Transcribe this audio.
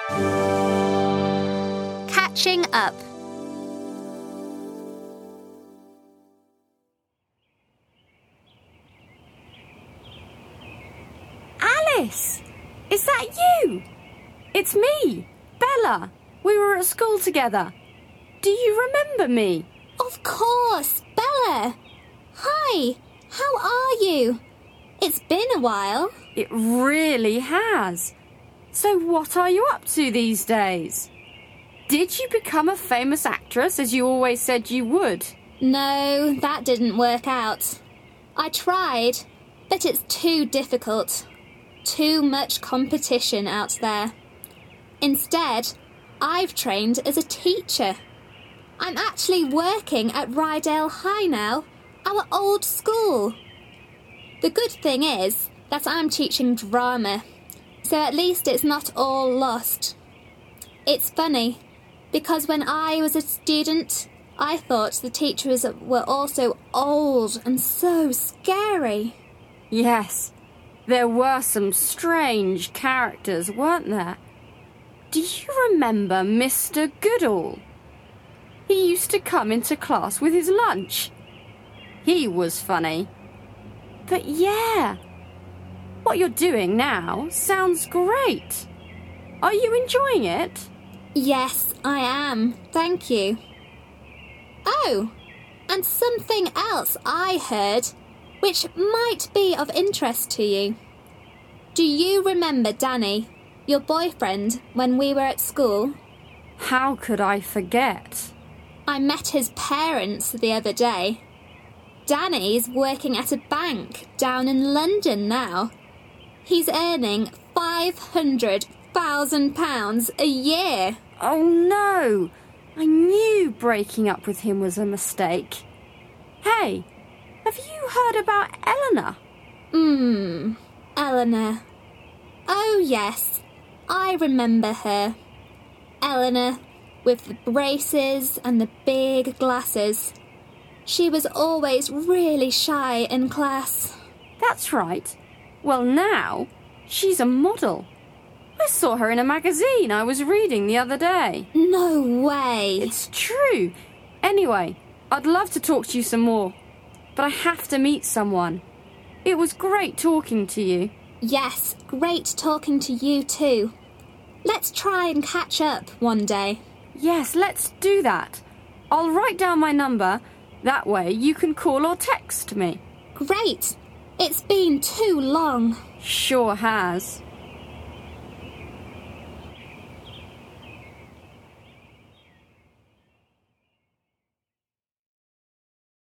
Catching up. Alice! Is that you? It's me, Bella. We were at school together. Do you remember me? Of course, Bella. Hi, how are you? It's been a while. It really has. So what are you up to these days? Did you become a famous actress as you always said you would? No, that didn't work out. I tried, but it's too difficult. Too much competition out there. Instead, I've trained as a teacher. I'm actually working at Rydale High now, our old school. The good thing is that I'm teaching drama, so at least it's not all lost. It's funny, because when I was a student, I thought the teachers were also old and so scary. Yes, there were some strange characters, weren't there? Do you remember Mr. Goodall? He used to come into class with his lunch. He was funny. But yeah, what you're doing now sounds great. Are you enjoying it? Yes, I am. Thank you. Oh, and something else I heard, which might be of interest to you. Do you remember Danny, your boyfriend, when we were at school? How could I forget? I met his parents the other day. Danny's working at a bank down in London now. He's earning £500,000 a year. Oh no! I knew breaking up with him was a mistake. Hey, have you heard about Eleanor? Eleanor. Oh yes, I remember her. Eleanor, with the braces and the big glasses. She was always really shy in class. That's right. Well, now she's a model. I saw her in a magazine I was reading the other day. No way. It's true. Anyway, I'd love to talk to you some more, but I have to meet someone. It was great talking to you. Yes, great talking to you too. Let's try and catch up one day. Yes, let's do that. I'll write down my number. That way you can call or text me. Great. It's been too long. Sure has.